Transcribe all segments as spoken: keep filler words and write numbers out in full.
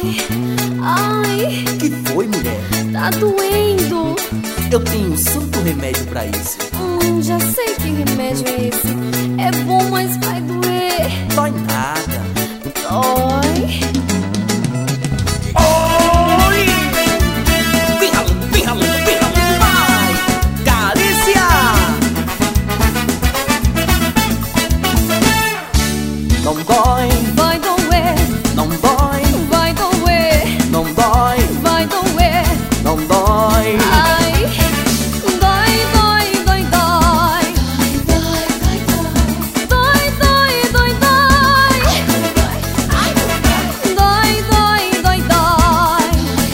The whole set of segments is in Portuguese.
Ai, ai. Que foi, mulher? Tá doendo. Eu tenho um santo remédio pra isso. Hum, já sei que remédio é esse. É bom, mas vai doer. Dói nada. Dói. Oi! Vem ralando, vem ralando, vem ralando. Vai! Carícia! Não dói, Vai doer. não dói, Vai doer. não dói, Vai doer. não dói. Ai. Dói, dói, dói, dói. Dói, dói, dói, dói. Dói, dói, dói, dói.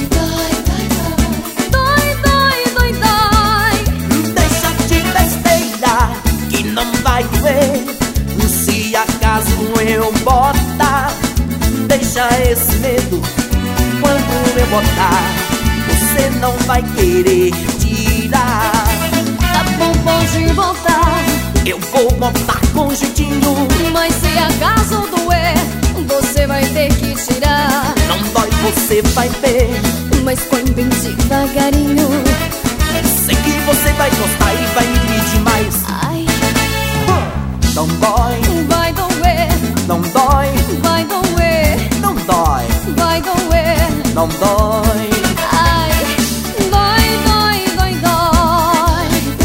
Dói, dói, dói, dói. Deixa de besteira que não vai doer. Se acaso eu botar, deixa esse medo. Quando eu botar, você não vai querer tirar. Tá bom, pode botar. Eu vou botar com jeitinho. Mas se acaso doer, você vai ter que tirar. Não dói, você vai ver. Mas põe bem devagarinho. Sei que você vai gostar e vai me pedir mais. Ai, Não dói, vai doer. não dói, Vai doer. não dói, Vai doer. não dói. Ai, dói, dói, dói, dói.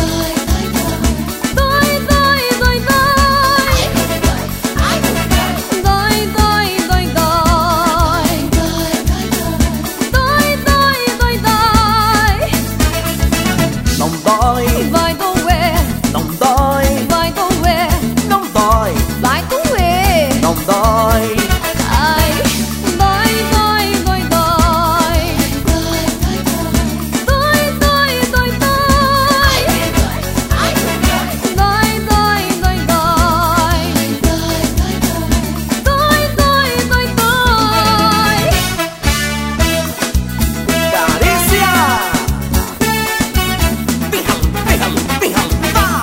Dói, dói, dói, dói. Dói, dói, dói, dói. Dói, dói, dói, dói. Não dói, Vai doer. não dói, Vai doer. não dói, Vai doer. não dói. Ai, dói, dói, dói, dói. Dói, dói, dói, dói. Dói, dói, dói, dói. Dói, dói, dói, dói. Carícia! Vem ralando, vem ralando, vem ralando, vai!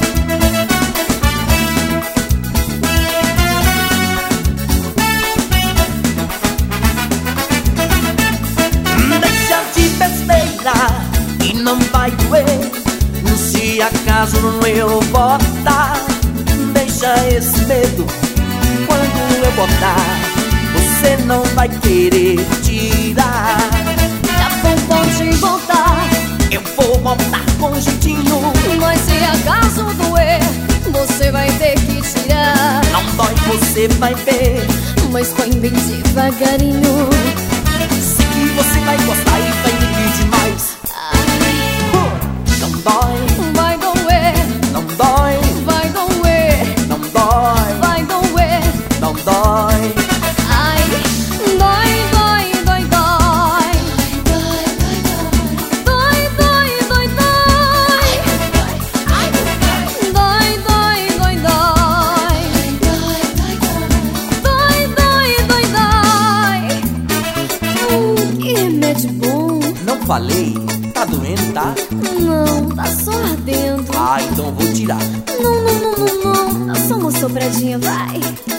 Deixa de besteira e não vai doer. Se acaso eu botar, deixa esse medo. Quando eu botar, você não vai querer tirar. Tá bom, pode botar. Eu vou botar com jeitinho. Mas se acaso doer, você vai ter que tirar. Não dói, você vai ver. Mas põe bem devagarinho. Sei que você vai gostar e vai me pedir mais. Ai, Não dói, vai doer. não dói, Vai doer. não dói, Vai doer. não dói. Ai, dói, dói, dói, dói. Dói, dói, dói, dói. Dói, dói, dói, dói. Dói, dói, dói, dói. Hum, que remédio bom. Não falei? Tá doendo, tá? Não, tá só ardendo. Ah, então vou tirar. Não, não, não, não, não. Dá só uma sopradinha, vai.